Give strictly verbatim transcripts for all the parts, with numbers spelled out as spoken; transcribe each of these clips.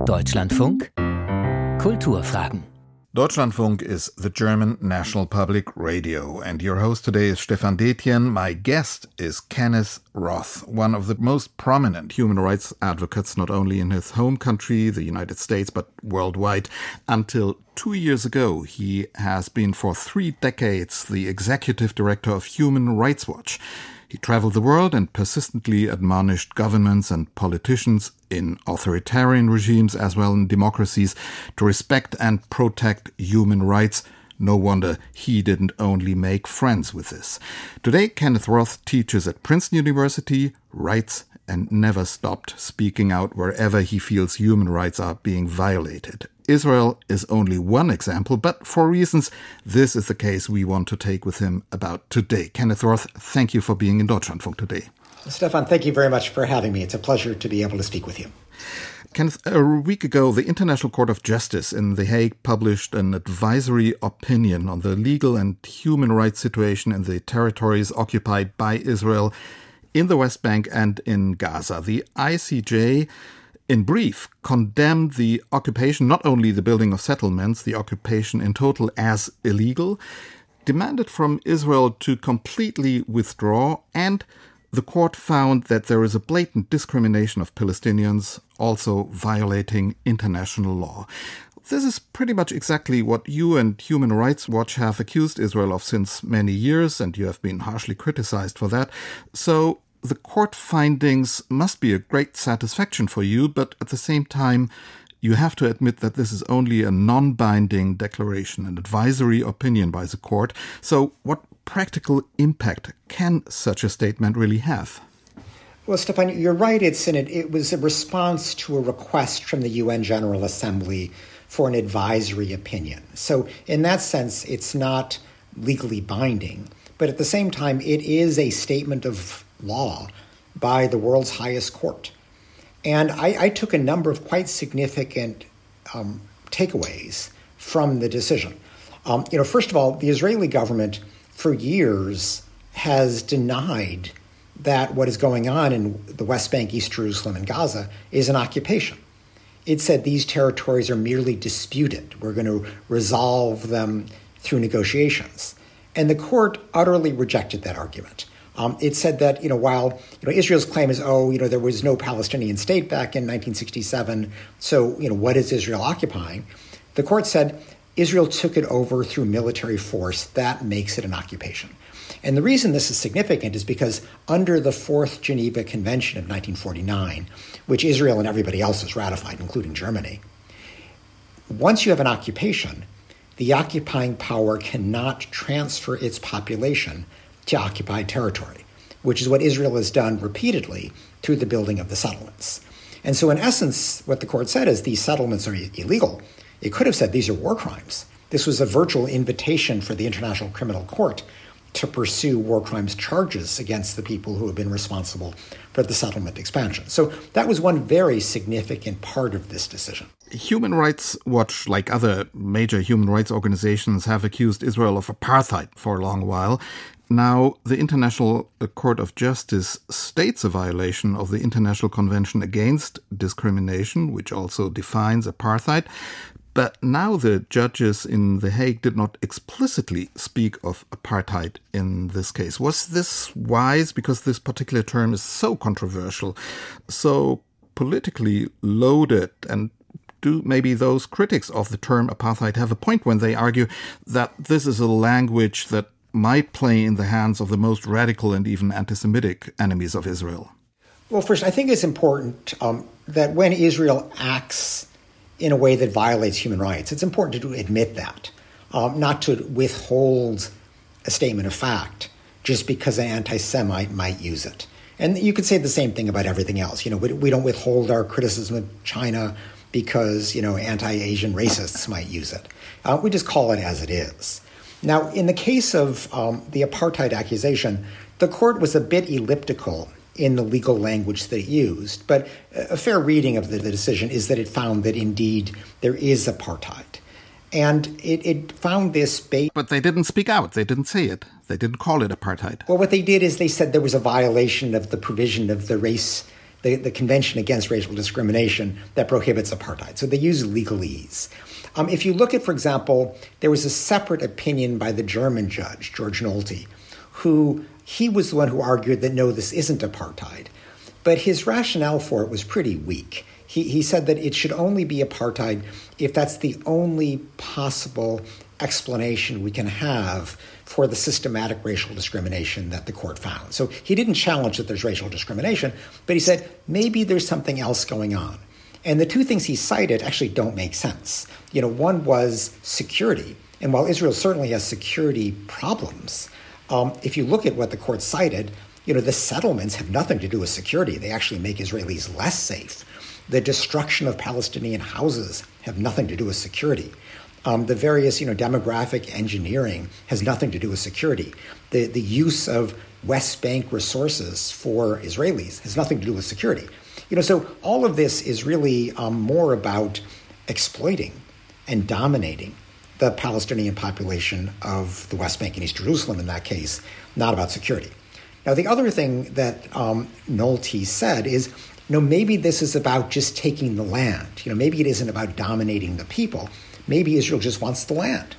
Deutschlandfunk Kulturfragen. Deutschlandfunk is the German National Public Radio, and your host today is Stefan Detjen. My guest is Kenneth Roth, one of the most prominent human rights advocates, not only in his home country, the United States, but worldwide. Until two years ago, he has been for three decades the executive director of Human Rights Watch. He traveled the world and persistently admonished governments and politicians in authoritarian regimes as well in democracies to respect and protect human rights. No wonder he didn't only make friends with this. Today, Kenneth Roth teaches at Princeton University, writes, and never stopped speaking out wherever he feels human rights are being violated. Israel is only one example, but for reasons, this is the case we want to take with him about today. Kenneth Roth, thank you for being in Deutschlandfunk today. Stefan, thank you very much for having me. It's a pleasure to be able to speak with you. Kenneth, a week ago, the International Court of Justice in The Hague published an advisory opinion on the legal and human rights situation in the territories occupied by Israel in the West Bank and in Gaza. The I C J, in brief, condemned the occupation, not only the building of settlements, the occupation in total, as illegal, demanded from Israel to completely withdraw, and the court found that there is a blatant discrimination of Palestinians, also violating international law. This is pretty much exactly what you and Human Rights Watch have accused Israel of since many years, and you have been harshly criticized for that. So the court findings must be a great satisfaction for you, but at the same time, you have to admit that this is only a non-binding declaration, an advisory opinion by the court. So what practical impact can such a statement really have? Well, Stefan, you're right. It's an, it was a response to a request from the U N General Assembly for an advisory opinion. So in that sense, it's not legally binding. But at the same time, it is a statement of law by the world's highest court. And I, I took a number of quite significant um, takeaways from the decision. Um, you know, first of all, the Israeli government for years has denied that what is going on in the West Bank, East Jerusalem, and Gaza is an occupation. It said these territories are merely disputed. We're going to resolve them through negotiations. And the court utterly rejected that argument. Um, it said that, you know, while you know Israel's claim is, oh, you know, there was no Palestinian state back in nineteen sixty-seven, so, you know, what is Israel occupying? The court said Israel took it over through military force. That makes it an occupation. And the reason this is significant is because under the Fourth Geneva Convention of nineteen forty-nine, which Israel and everybody else has ratified, including Germany, once you have an occupation, the occupying power cannot transfer its population to occupied territory, which is what Israel has done repeatedly through the building of the settlements. And so in essence, what the court said is these settlements are illegal. It could have said these are war crimes. This was a virtual invitation for the International Criminal Court to pursue war crimes charges against the people who have been responsible for the settlement expansion. So that was one very significant part of this decision. Human Rights Watch, like other major human rights organizations, have accused Israel of apartheid for a long while. Now, the International Court of Justice states a violation of the International Convention Against Discrimination, which also defines apartheid. But now the judges in The Hague did not explicitly speak of apartheid in this case. Was this wise? Because this particular term is so controversial, so politically loaded, and do maybe those critics of the term apartheid have a point when they argue that this is a language that might play in the hands of the most radical and even anti-Semitic enemies of Israel? Well, first, I think it's important um, that when Israel acts in a way that violates human rights, it's important to admit that, um, not to withhold a statement of fact just because an anti-Semite might use it. And you could say the same thing about everything else. You know, we, we don't withhold our criticism of China because, you know, anti-Asian racists might use it. Uh, we just call it as it is. Now, in the case of um, the apartheid accusation, the court was a bit elliptical in the legal language that it used, but a fair reading of the, the decision is that it found that indeed there is apartheid. And it, it found this based... But they didn't speak out. They didn't say it. They didn't call it apartheid. Well, what they did is they said there was a violation of the provision of the Race the, the Convention Against Racial Discrimination that prohibits apartheid. So they use legalese. Um, if you look at, for example, there was a separate opinion by the German judge, George Nolte, who he was the one who argued that, no, this isn't apartheid. But his rationale for it was pretty weak. He, he said that it should only be apartheid if that's the only possible explanation we can have for the systematic racial discrimination that the court found. So he didn't challenge that there's racial discrimination, but he said maybe there's something else going on. And the two things he cited actually don't make sense. You know, one was security. And while Israel certainly has security problems, um, if you look at what the court cited, you know, the settlements have nothing to do with security. They actually make Israelis less safe. The destruction of Palestinian houses have nothing to do with security. Um, the various, you know, demographic engineering has nothing to do with security. The the use of West Bank resources for Israelis has nothing to do with security. You know, so all of this is really um, more about exploiting and dominating the Palestinian population of the West Bank and East Jerusalem in that case, not about security. Now, the other thing that um, Nolte said is, you know, maybe this is about just taking the land. You know, maybe it isn't about dominating the people. Maybe Israel just wants the land.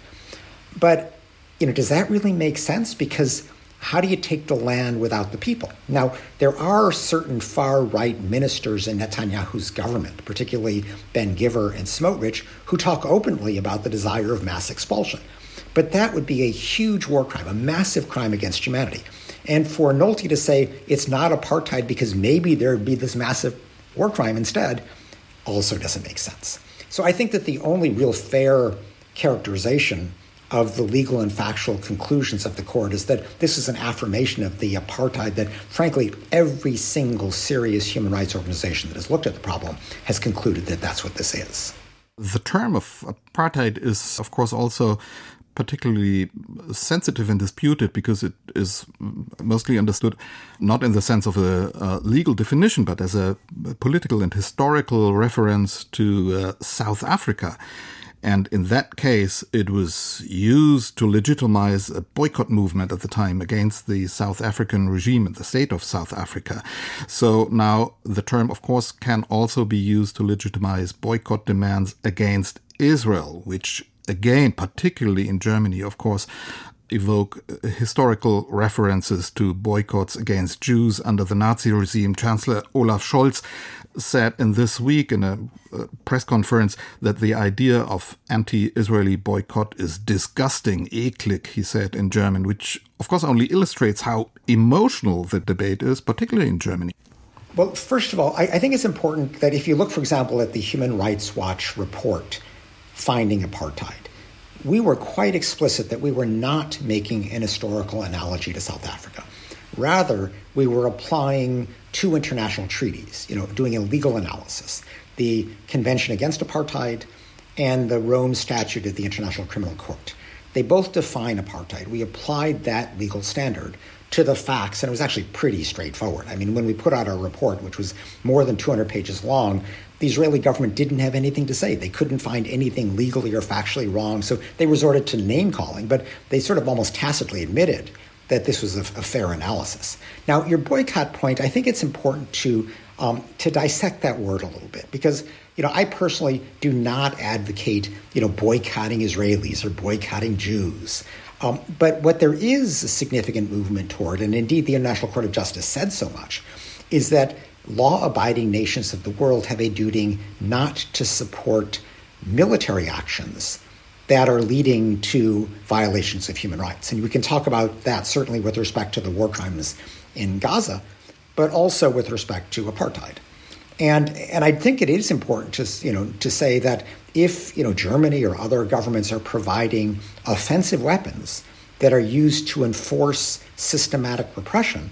But, you know, does that really make sense? Because how do you take the land without the people? Now, there are certain far-right ministers in Netanyahu's government, particularly Ben-Gvir and Smotrich, who talk openly about the desire of mass expulsion. But that would be a huge war crime, a massive crime against humanity. And for Nolte to say it's not apartheid because maybe there would be this massive war crime instead also doesn't make sense. So I think that the only real fair characterization of the legal and factual conclusions of the court is that this is an affirmation of the apartheid that, frankly, every single serious human rights organization that has looked at the problem has concluded that that's what this is. The term of apartheid is, of course, also particularly sensitive and disputed because it is mostly understood not in the sense of a, a legal definition, but as a political and historical reference to uh, South Africa. And in that case, it was used to legitimize a boycott movement at the time against the South African regime and the state of South Africa. So now the term, of course, can also be used to legitimize boycott demands against Israel, which again, particularly in Germany, of course, evoke historical references to boycotts against Jews under the Nazi regime. Chancellor Olaf Scholz said in this week in a press conference that the idea of anti-Israeli boycott is disgusting, eklig, he said in German, which of course only illustrates how emotional the debate is, particularly in Germany. Well, first of all, I, I think it's important that if you look, for example, at the Human Rights Watch report finding apartheid, we were quite explicit that we were not making an historical analogy to South Africa. Rather, we were applying two international treaties, you know, doing a legal analysis, the Convention Against Apartheid and the Rome Statute of the International Criminal Court. They both define apartheid. We applied that legal standard to the facts, and it was actually pretty straightforward. I mean, when we put out our report, which was more than two hundred pages long, the Israeli government didn't have anything to say. They couldn't find anything legally or factually wrong, so they resorted to name-calling, but they sort of almost tacitly admitted that this was a, a fair analysis. Now, your boycott point, I think it's important to um, to dissect that word a little bit, because, you know, I personally do not advocate, you know, boycotting Israelis or boycotting Jews. Um, but what there is a significant movement toward, and indeed the International Court of Justice said so much, is that law-abiding nations of the world have a duty not to support military actions that are leading to violations of human rights. And we can talk about that certainly with respect to the war crimes in Gaza, but also with respect to apartheid. And and I think it is important to, you know, to say that if, you know, Germany or other governments are providing offensive weapons that are used to enforce systematic repression,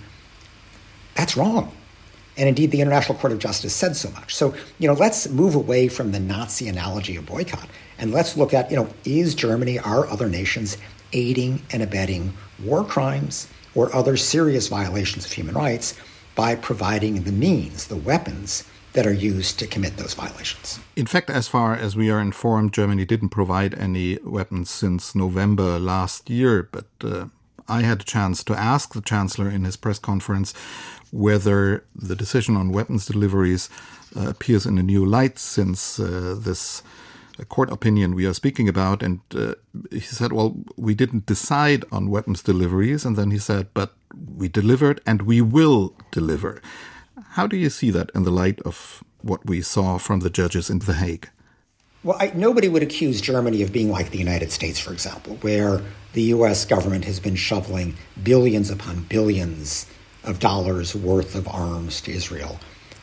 that's wrong. And indeed, the International Court of Justice said so much. So, you know, let's move away from the Nazi analogy of boycott, and let's look at, you know, is Germany, are other nations aiding and abetting war crimes or other serious violations of human rights by providing the means, the weapons that are used to commit those violations? In fact, as far as we are informed, Germany didn't provide any weapons since November last year, but uh, I had a chance to ask the Chancellor in his press conference whether the decision on weapons deliveries uh, appears in a new light since uh, this uh, court opinion we are speaking about. And uh, he said, well, we didn't decide on weapons deliveries. And then he said, but we delivered and we will deliver. How do you see that in the light of what we saw from the judges in The Hague? Well, I, nobody would accuse Germany of being like the United States, for example, where the U S government has been shoveling billions upon billions of dollars worth of arms to Israel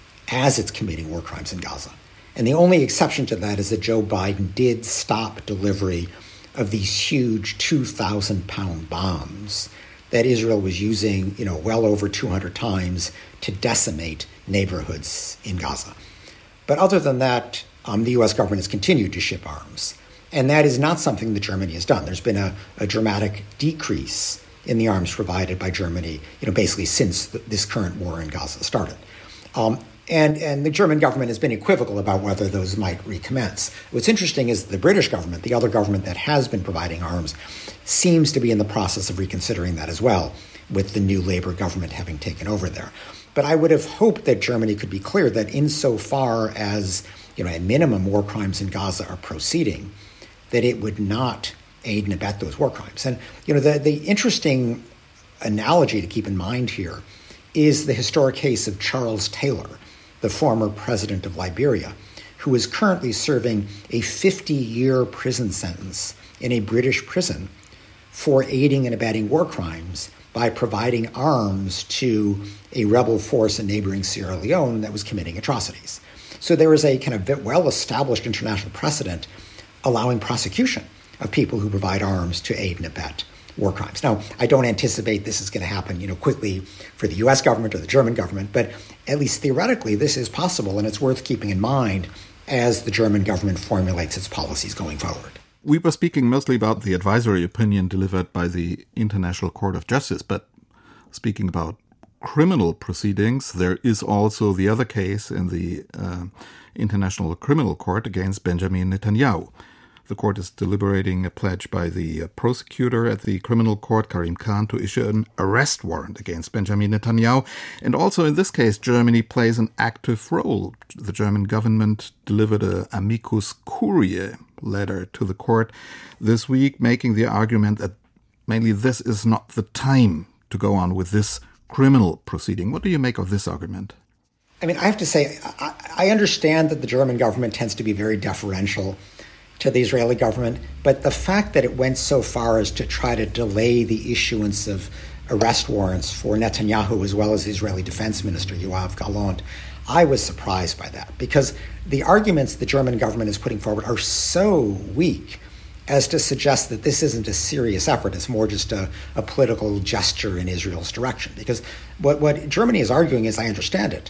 as it's committing war crimes in Gaza. And the only exception to that is that Joe Biden did stop delivery of these huge two thousand pound bombs that Israel was using, you know, well over two hundred times to decimate neighborhoods in Gaza. But other than that, um, the U S government has continued to ship arms. And that is not something that Germany has done. There's been a, a dramatic decrease in the arms provided by Germany, you know, basically since the, this current war in Gaza started. Um, and, and the German government has been equivocal about whether those might recommence. What's interesting is the British government, the other government that has been providing arms, seems to be in the process of reconsidering that as well, with the new Labour government having taken over there. But I would have hoped that Germany could be clear that insofar as, you know, at minimum war crimes in Gaza are proceeding, that it would not aid and abet those war crimes. And, you know, the, the interesting analogy to keep in mind here is the historic case of Charles Taylor, the former president of Liberia, who is currently serving a fifty-year prison sentence in a British prison for aiding and abetting war crimes by providing arms to a rebel force in neighboring Sierra Leone that was committing atrocities. So there is a kind of well-established international precedent allowing prosecution of people who provide arms to aid and abet war crimes. Now, I don't anticipate this is going to happen, you know, quickly for the U S government or the German government, but at least theoretically, this is possible, and it's worth keeping in mind as the German government formulates its policies going forward. We were speaking mostly about the advisory opinion delivered by the International Court of Justice, but speaking about criminal proceedings, there is also the other case in the uh, International Criminal Court against Benjamin Netanyahu. The court is deliberating a pledge by the prosecutor at the criminal court, Karim Khan, to issue an arrest warrant against Benjamin Netanyahu. And also in this case, Germany plays an active role. The German government delivered a amicus curiae letter to the court this week, making the argument that mainly this is not the time to go on with this criminal proceeding. What do you make of this argument? I mean, I have to say, I, I understand that the German government tends to be very deferential to the Israeli government, but the fact that it went so far as to try to delay the issuance of arrest warrants for Netanyahu as well as the Israeli Defense Minister Yoav Gallant, I was surprised by that, because the arguments the German government is putting forward are so weak as to suggest that this isn't a serious effort. It's more just a, a political gesture in Israel's direction. Because what, what Germany is arguing, as I understand it,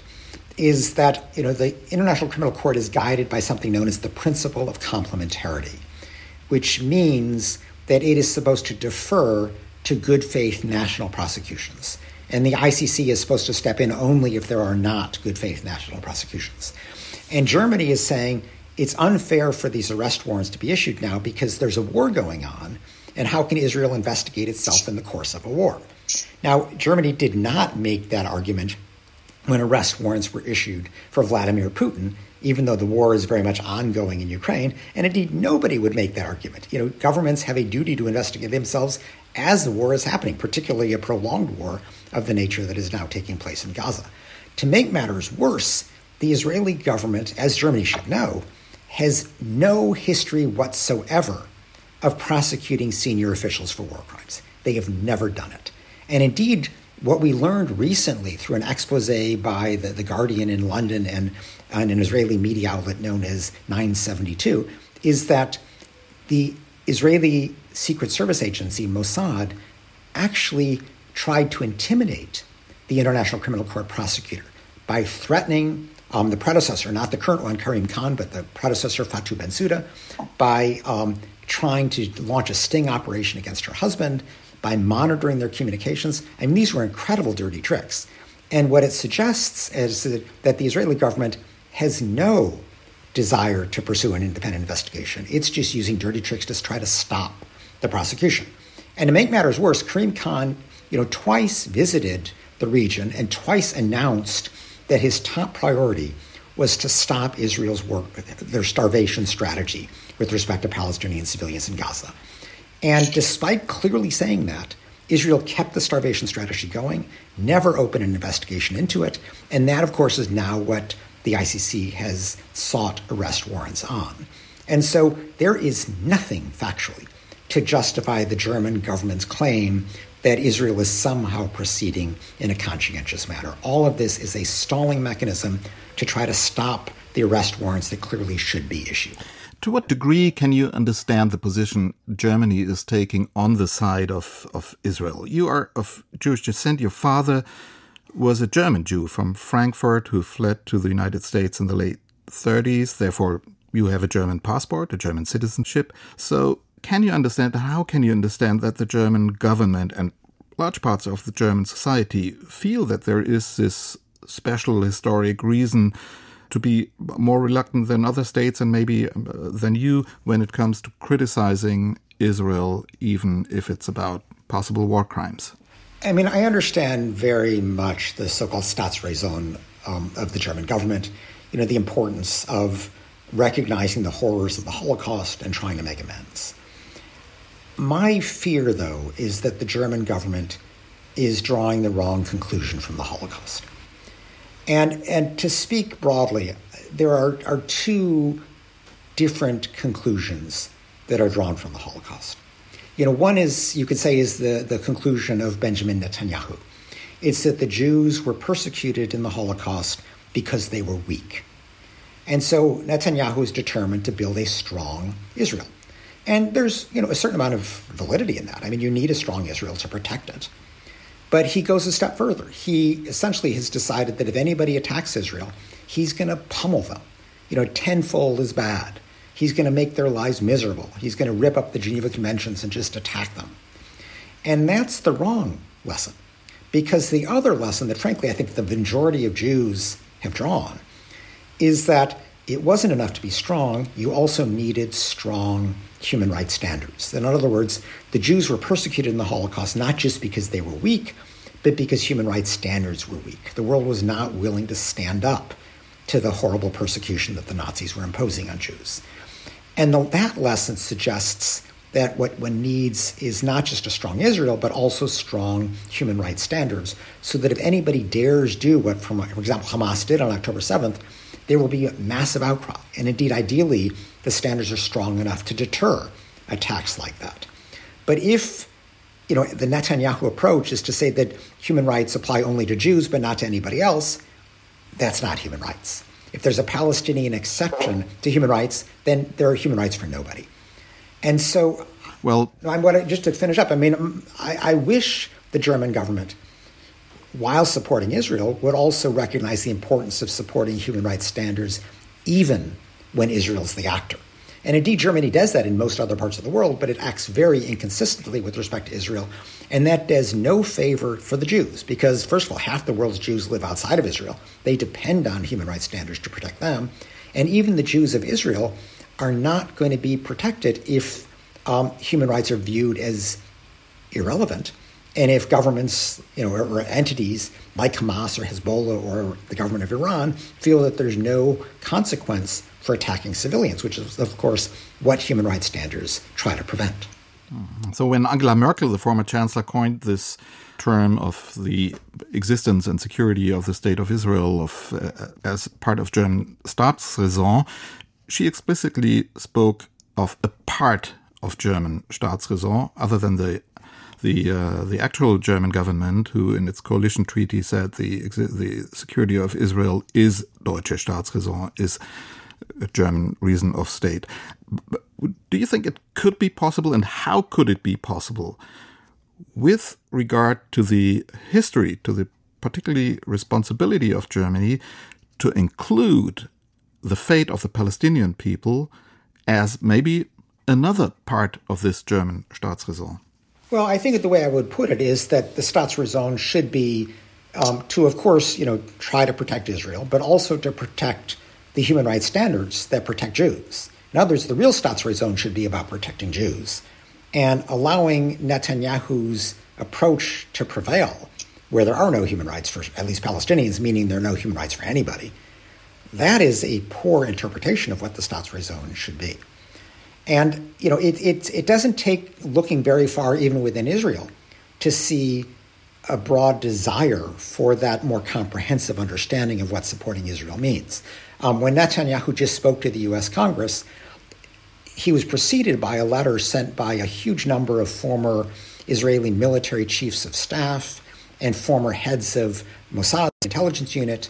is that, you know, the International Criminal Court is guided by something known as the principle of complementarity, which means that it is supposed to defer to good faith national prosecutions. And the I C C is supposed to step in only if there are not good faith national prosecutions. And Germany is saying it's unfair for these arrest warrants to be issued now because there's a war going on, and how can Israel investigate itself in the course of a war? Now, Germany did not make that argument when arrest warrants were issued for Vladimir Putin, even though the war is very much ongoing in Ukraine. And indeed, nobody would make that argument. You know, governments have a duty to investigate themselves as the war is happening, particularly a prolonged war of the nature that is now taking place in Gaza. To make matters worse, the Israeli government, as Germany should know, has no history whatsoever of prosecuting senior officials for war crimes. They have never done it. And indeed, what we learned recently through an expose by the, the Guardian in London and, and an Israeli media outlet known as nine seventy-two is that the Israeli Secret Service agency, Mossad, actually tried to intimidate the International Criminal Court prosecutor by threatening um, the predecessor, not the current one, Karim Khan, but the predecessor, Fatou Bensouda, by um, trying to launch a sting operation against her husband, by monitoring their communications. I mean, these were incredible dirty tricks. And what it suggests is that the Israeli government has no desire to pursue an independent investigation. It's just using dirty tricks to try to stop the prosecution. And to make matters worse, Karim Khan, you know, twice visited the region and twice announced that his top priority was to stop Israel's work, their starvation strategy with respect to Palestinian civilians in Gaza. And despite clearly saying that, Israel kept the starvation strategy going, never opened an investigation into it, and that, of course, is now what the I C C has sought arrest warrants on. And so there is nothing factually to justify the German government's claim that Israel is somehow proceeding in a conscientious manner. All of this is a stalling mechanism to try to stop the arrest warrants that clearly should be issued. To what degree can you understand the position Germany is taking on the side of, of Israel? You are of Jewish descent. Your father was a German Jew from Frankfurt who fled to the United States in the late thirties. Therefore, you have a German passport, a German citizenship. So can you understand, how can you understand that the German government and large parts of the German society feel that there is this special historic reason to be more reluctant than other states and maybe than you when it comes to criticizing Israel, even if it's about possible war crimes? I mean, I understand very much the so-called Staatsräson um, of the German government, you know, the importance of recognizing the horrors of the Holocaust and trying to make amends. My fear, though, is that the German government is drawing the wrong conclusion from the Holocaust. And and to speak broadly, there are, are two different conclusions that are drawn from the Holocaust. You know, one is, you could say, is the, the conclusion of Benjamin Netanyahu. It's that the Jews were persecuted in the Holocaust because they were weak. And so Netanyahu is determined to build a strong Israel. And there's, you know, a certain amount of validity in that. I mean, you need a strong Israel to protect it. But he goes a step further. He essentially has decided that if anybody attacks Israel, he's going to pummel them. You know, tenfold as bad. He's going to make their lives miserable. He's going to rip up the Geneva Conventions and just attack them. And that's the wrong lesson. Because the other lesson that, frankly, I think the majority of Jews have drawn is that it wasn't enough to be strong. You also needed strong human rights standards. In other words, the Jews were persecuted in the Holocaust not just because they were weak, but because human rights standards were weak. The world was not willing to stand up to the horrible persecution that the Nazis were imposing on Jews. And the, that lesson suggests that what one needs is not just a strong Israel, but also strong human rights standards, so that if anybody dares do what, for example, Hamas did on October seventh, there will be a massive outcry. And indeed, ideally, the standards are strong enough to deter attacks like that. But if, you know, the Netanyahu approach is to say that human rights apply only to Jews but not to anybody else, that's not human rights. If there's a Palestinian exception to human rights, then there are human rights for nobody. And so, well, I'm what I, just to finish up, I mean, I, I wish the German government, while supporting Israel, would also recognize the importance of supporting human rights standards, even when Israel's the actor. And indeed, Germany does that in most other parts of the world, but it acts very inconsistently with respect to Israel. And that does no favor for the Jews, because, first of all, half the world's Jews live outside of Israel. They depend on human rights standards to protect them. And even the Jews of Israel are not going to be protected if um, human rights are viewed as irrelevant. And if governments, you know, or, or entities like Hamas or Hezbollah or the government of Iran feel that there's no consequence for attacking civilians, which is, of course, what human rights standards try to prevent. So when Angela Merkel, the former chancellor, coined this term of the existence and security of the State of Israel of, uh, as part of German Staatsräson, she explicitly spoke of a part of German Staatsräson, other than the the uh, the actual German government, who in its coalition treaty said the the security of Israel is Deutsche Staatsräson, is a German reason of state. Do you think it could be possible, and how could it be possible, with regard to the history, to the particularly responsibility of Germany, to include the fate of the Palestinian people as maybe another part of this German Staatsräson? Well, I think that the way I would put it is that the Staatsräson should be um, to, of course, you know, try to protect Israel, but also to protect the human rights standards that protect Jews. In other words, the real Staatsräson should be about protecting Jews. and allowing Netanyahu's approach to prevail, where there are no human rights for at least Palestinians, meaning there are no human rights for anybody, that is a poor interpretation of what the Staatsräson should be. And, you know, it, it, it doesn't take looking very far, even within Israel, to see a broad desire for that more comprehensive understanding of what supporting Israel means. Um, when Netanyahu just spoke to the U S Congress, he was preceded by a letter sent by a huge number of former Israeli military chiefs of staff and former heads of Mossad intelligence unit,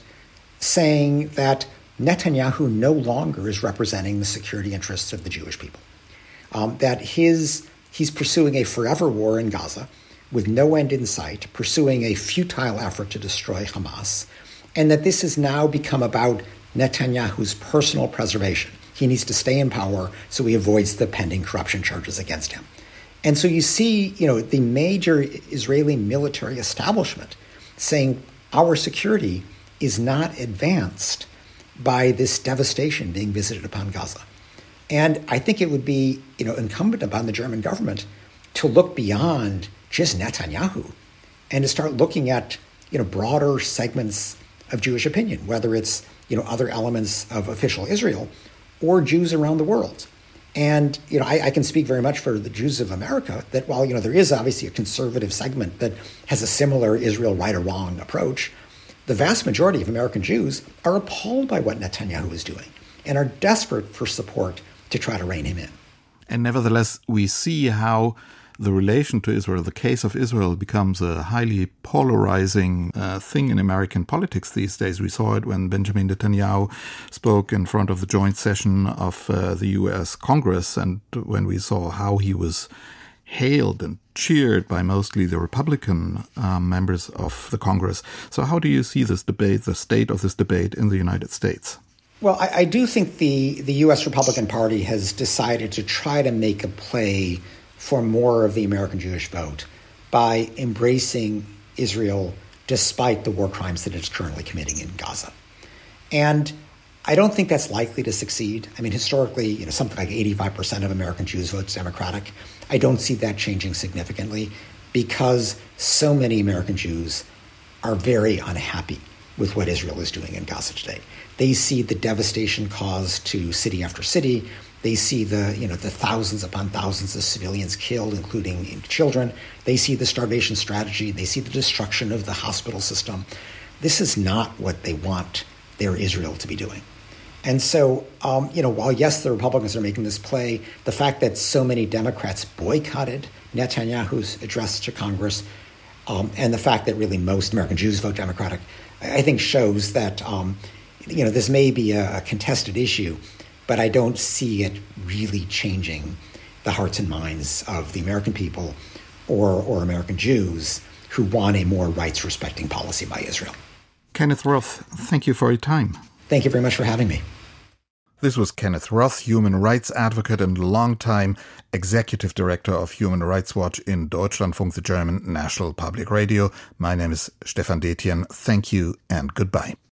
saying that Netanyahu no longer is representing the security interests of the Jewish people, um, that his he's pursuing a forever war in Gaza with no end in sight, pursuing a futile effort to destroy Hamas, and that this has now become about Netanyahu's personal preservation. He needs to stay in power so he avoids the pending corruption charges against him. And so you see, you know, the major Israeli military establishment saying our security is not advanced by this devastation being visited upon Gaza. And I think it would be, you know, incumbent upon the German government to look beyond just Netanyahu and to start looking at, you know, broader segments of Jewish opinion, whether it's, you know, other elements of official Israel or Jews around the world. And, you know, I, I can speak very much for the Jews of America that while, you know, there is obviously a conservative segment that has a similar Israel right or wrong approach, the vast majority of American Jews are appalled by what Netanyahu is doing and are desperate for support to try to rein him in. And nevertheless, we see how the relation to Israel, the case of Israel, becomes a highly polarizing uh, thing in American politics these days. We saw it when Benjamin Netanyahu spoke in front of the joint session of uh, the U S Congress, and when we saw how he was hailed and cheered by mostly the Republican uh, members of the Congress. So how do you see this debate, the state of this debate in the United States? Well, I, I do think the, the U S Republican Party has decided to try to make a play for more of the American Jewish vote by embracing Israel despite the war crimes that it's currently committing in Gaza. And I don't think that's likely to succeed. I mean, historically, you know, something like eighty-five percent of American Jews vote Democratic. I don't see that changing significantly because so many American Jews are very unhappy with what Israel is doing in Gaza today. They see the devastation caused to city after city. They see the, you know, the thousands upon thousands of civilians killed, including children. They see the starvation strategy. They see the destruction of the hospital system. This is not what they want their Israel to be doing. And so, um, you know, while, yes, the Republicans are making this play, the fact that so many Democrats boycotted Netanyahu's address to Congress, um, and the fact that really most American Jews vote Democratic, I think shows that, um, you know, this may be a, a contested issue, but I don't see it really changing the hearts and minds of the American people or, or American Jews who want a more rights-respecting policy by Israel. Kenneth Roth, thank you for your time. Thank you very much for having me. This was Kenneth Roth, human rights advocate and longtime executive director of Human Rights Watch in Deutschlandfunk, the German National Public Radio. My name is Stefan Detjen. Thank you and goodbye.